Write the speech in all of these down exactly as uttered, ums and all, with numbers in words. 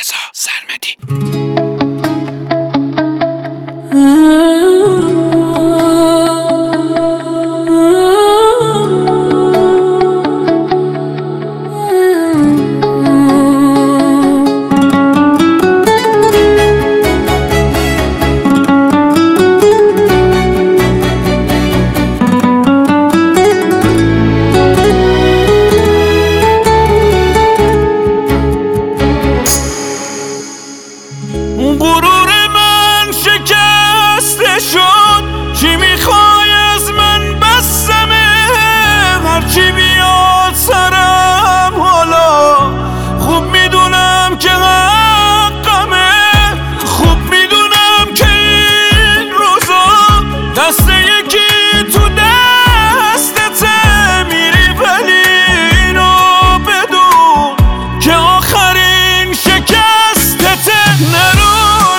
رضا سرمدی. غرور من شکسته شد، چی میخوای از من بسمه؟ هرچی بیاد سرم حالا خوب میدونم که حقمه، خوب میدونم که این روزا دست یکی تو دستته میری، ولی اینو بدون که آخرین شکستته. نرو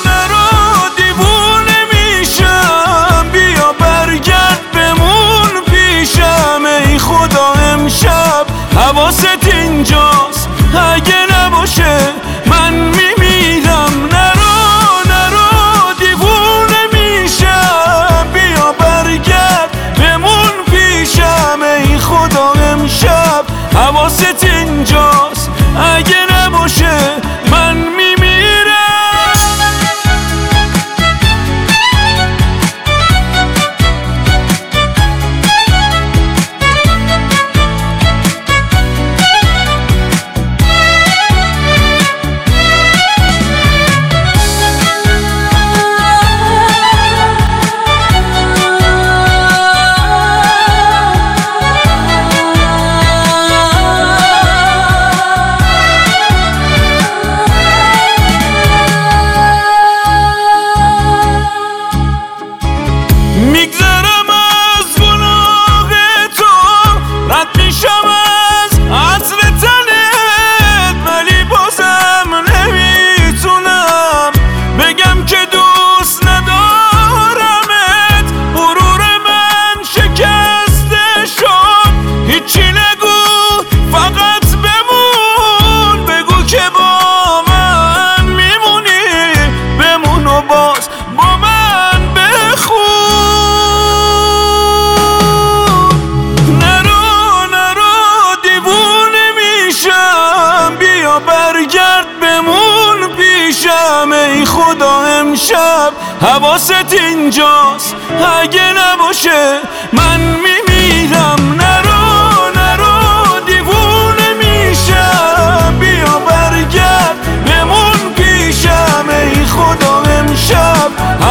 حواست اینجاست، اگه نباشه من میمیرم. نرو نرو دیوونه میشم، بیا برگرد بمون پیشم. ای خدا امشب حواست اینجاست، اگه نباشه من میمیرم. میگذرم از گناه تو، رد میشم از عطر تنت، ولی بازم نمیتونم بگم که دوست ندارمت. غرور من شکسته شد، هیچی نگو فقط بمون، بگو که با من میمونی، بمون و باز با من بخون. برگرد بمون پیشم. ای خدا امشب حواست اینجاست، اگه نباشه من میمیرم. نرو نرو دیوونه میشم، بیا برگرد بمون پیشم. ای خدا امشب